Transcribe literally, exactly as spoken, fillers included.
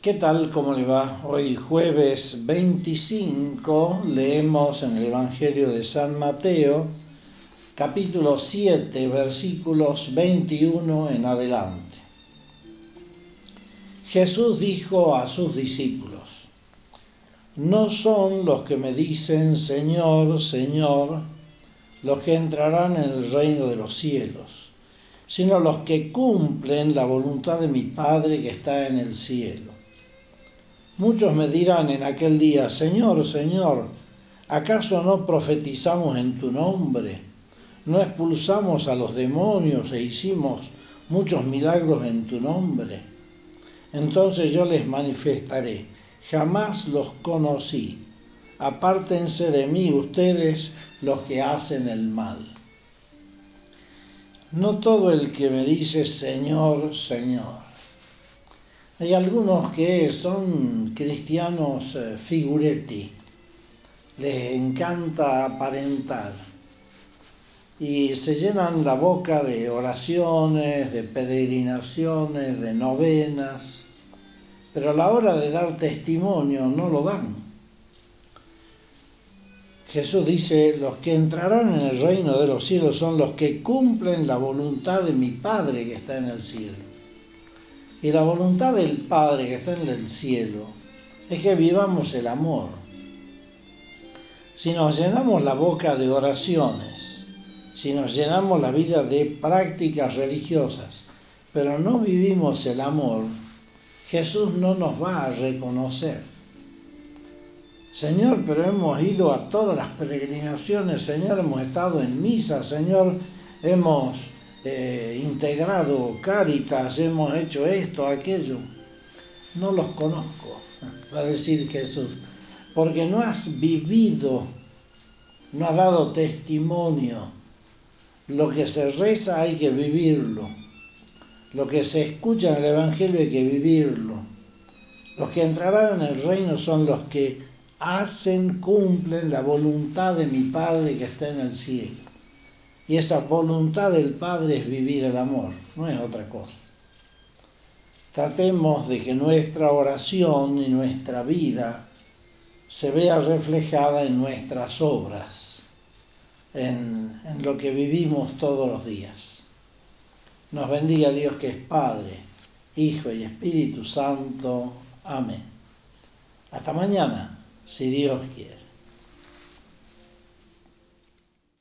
¿Qué tal? ¿Cómo le va? Hoy jueves veinticinco leemos en el Evangelio de San Mateo, capítulo siete, versículos veintiuno en adelante. Jesús dijo a sus discípulos: no son los que me dicen Señor, Señor, los que entrarán en el reino de los cielos, sino los que cumplen la voluntad de mi Padre que está en el cielo. Muchos me dirán en aquel día: Señor, Señor, ¿acaso no profetizamos en tu nombre? ¿No expulsamos a los demonios e hicimos muchos milagros en tu nombre? Entonces yo les manifestaré: jamás los conocí. Apártense de mí ustedes los que hacen el mal. No todo el que me dice Señor, Señor. Hay algunos que son cristianos figuretti, les encanta aparentar y se llenan la boca de oraciones, de peregrinaciones, de novenas, pero a la hora de dar testimonio no lo dan. Jesús dice: los que entrarán en el reino de los cielos son los que cumplen la voluntad de mi Padre que está en el cielo. Y la voluntad del Padre que está en el cielo es que vivamos el amor. Si nos llenamos la boca de oraciones, si nos llenamos la vida de prácticas religiosas, pero no vivimos el amor, Jesús no nos va a reconocer. Señor, pero hemos ido a todas las peregrinaciones, Señor, hemos estado en misa, Señor, hemos eh, integrado Cáritas, hemos hecho esto, aquello. No los conozco, va a decir Jesús, porque no has vivido, no has dado testimonio. Lo que se reza hay que vivirlo. Lo que se escucha en el Evangelio hay que vivirlo. Los que entrarán en el reino son los que hacen, cumplen la voluntad de mi Padre que está en el cielo. Y esa voluntad del Padre es vivir el amor, no es otra cosa. Tratemos de que nuestra oración y nuestra vida se vea reflejada en nuestras obras, en, en lo que vivimos todos los días. Nos bendiga Dios, que es Padre, Hijo y Espíritu Santo. Amén. Hasta mañana, si Dios quiere.